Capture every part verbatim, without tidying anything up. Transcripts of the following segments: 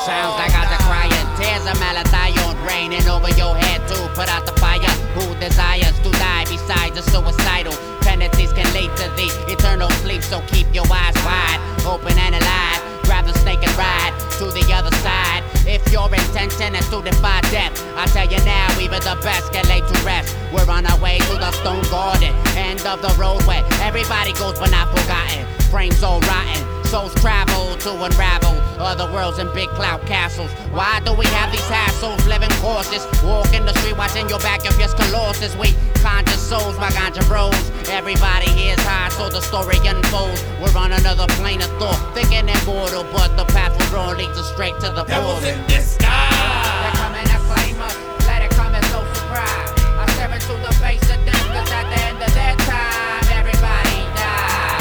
Sounds like I was crying. Tears of malathion raining over your head to put out the fire. Who desires to die besides the suicidal? Penalties can lead to the eternal sleep, so keep your eyes wide open and alive. Grab the snake and ride to the other side. If your intention is to defy death, I tell you now, even the best can lay to rest. We're on our way to the stone garden, end of the roadway. Everybody goes but not forgotten. Frames all rotten, souls travel to unravel other worlds and big cloud castles. Why do we have these hassles? Living courses, walk in the street watching your back if it's colossus. We conjure souls by ganja bros. Everybody here's high, so the story unfolds. We're on another plane of thought, thinking immortal, but the path we're on leads us straight to the Devils border. in disguise. They're coming to claim us, let it come as no surprise. I stare into the face of them, cause at the end of their time, everybody dies.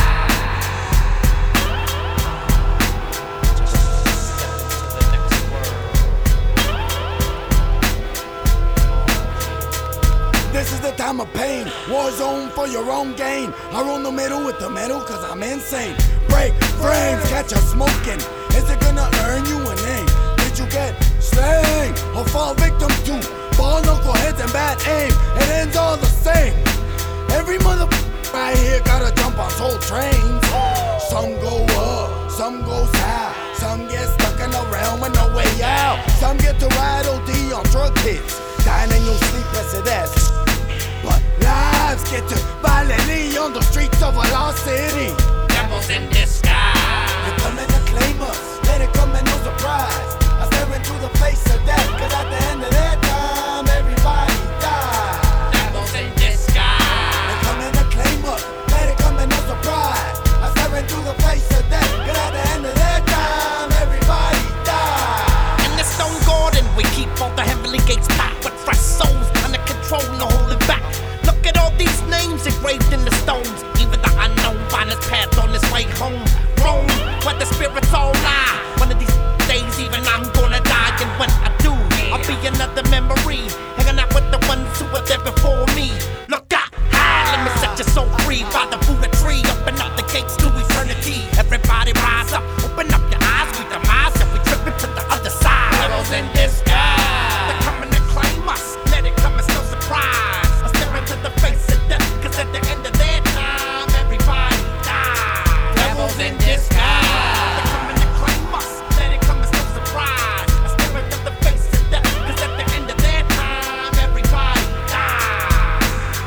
This is the time of pain, war zone for your own gain. I roll the middle with the metal cause I'm insane. Break frames, catch us smoking. Is it gonna earn you a name? Did you get slain or fall victim to ball knuckleheads and bad aim? It ends all the same. Every mother right here gotta jump on soul trains. Some go up, some go south. Some get stuck in a realm with no way out. Some get to ride O D on drug hits, dying in your sleep, blessed ass. But lives get to violently on the streets of a lost city. Devils in disguise. They're coming to claim us, let it come and no surprise. I stare into the face of death, cause at the end of their time, everybody dies. Devils in disguise. They're coming to claim us, let it come and no surprise. I stare into the face of death, cause at the end of their time, everybody dies. In the stone garden, we keep all the heavenly gates packed with fresh souls under control, no holding back. Look at all these names engraved in the stones. Even the unknown find his path on his way home. Rome, where the spirits all lie. One of these days, even I'm gonna die. And when I do, I'll be another memory, hanging out with the ones who were there before me. Look out, high, let me set your soul free. By the Buddha tree, open up the gates to eternity. Everybody rise up, open up your eyes. We demise and we trip into the other side. Devils in disguise. They're coming to claim us, let it come as no surprise. I stare into the face of death, cause at the end of their time, everybody dies. Devils in disguise. They're coming to claim us, let it come as no surprise. I stare into the face of death, cause at the end of their time, everybody dies.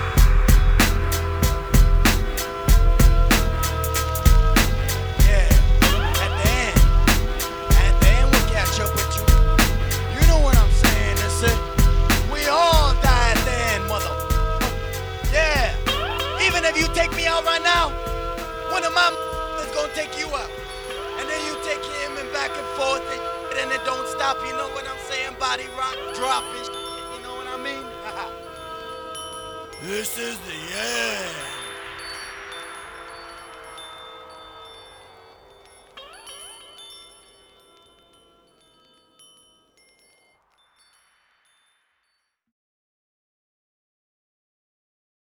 Yeah, at the end, at the end we'll catch up with you. You know what I'm saying, is it? We all die at the end, mother. Yeah, even if you take me out right now, one of my is gonna take you out. And then you take him and back and forth, and, and it don't stop, you know what I'm saying? Body rock, dropping, you know what I mean? This is the end.